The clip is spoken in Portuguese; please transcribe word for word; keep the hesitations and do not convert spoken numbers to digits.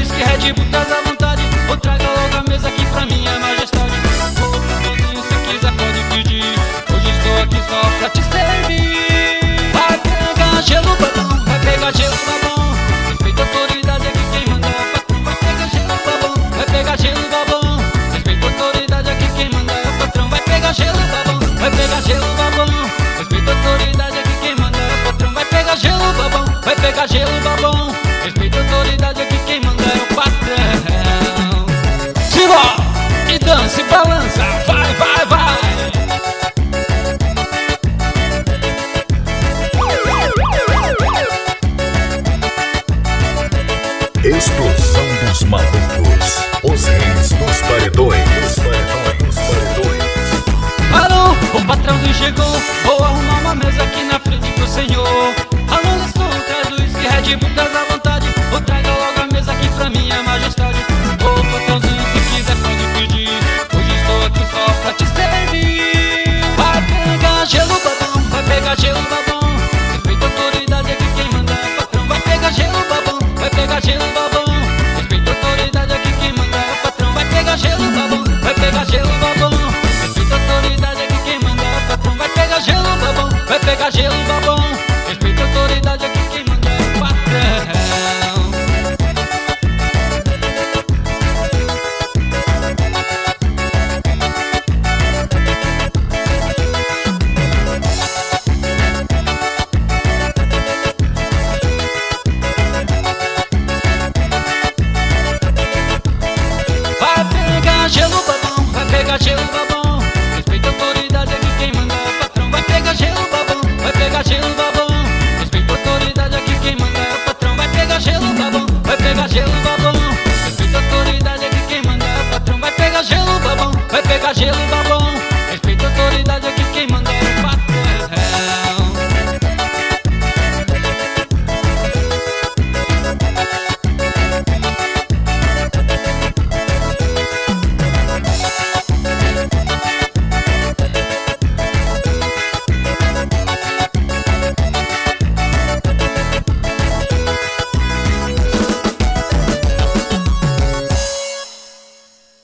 uísque, Red Bull, traz à vontade. Ou traga logo a mesa aqui pra minha majestade. Ô, patrãozinho, se quiser pode pedir. Hoje estou aqui só pra te servir. Vai pegar gelo, babão, vai pegar gelo, babão. Respeita a autoridade, aqui quem manda é o patrão. Vai pegar gelo, babão, vai pegar gelo, babão. Respeita a autoridade, aqui quem manda é o patrão. Vai pegar gelo, babão, vai pegar gelo, babão. Respeita a autoridade, aqui quem manda é o patrão. Vai pegar gelo, babão, vai pegar gelo, babão. Respeita a autoridade, aqui quem manda é o patrão. Simbora! E dança e balança, vai, vai, vai. Explosão dos malucos, os reis dos paredões, paredões, paredões. Alô, o patrãozinho chegou. Vou arrumar uma mesa aqui na frente pro senhor. Alô, estou traz do uísque, Red Bull, traz à vontade. Ou traga logo a mesa aqui pra minha majestade. Ô, patrãozinho, se quiser pode pedir. Hoje estou aqui só pra te servir. Vai pegar gelo, babão, vai pegar gelo, babão. Respeita a autoridade, aqui quem manda é o patrão. Vai pegar gelo, babão, vai pegar gelo, babão. Respeita a autoridade, aqui quem manda é o patrão. Vai pegar gelo, babão, vai pegar gelo, babão. Respeita a autoridade, aqui quem manda é o patrão. Vai pegar gelo, babão, vai pegar gelo, babão. Respeita a autoridade, aqui quem manda é o patrão. Vai pegar gelo, babão, vai pegar gelo, babão. Respeita a autoridade, aqui quem manda é o patrão. Vai pegar gelo, babão, vai pegar gelo, babão. Respeita a autoridade, aqui quem manda é o patrão. Vai pegar gelo, babão, vai pegar gelo, babão. Respeita a autoridade, aqui quem manda é o patrão. Vai pegar gelo, babão, vai pegar gelo, babão.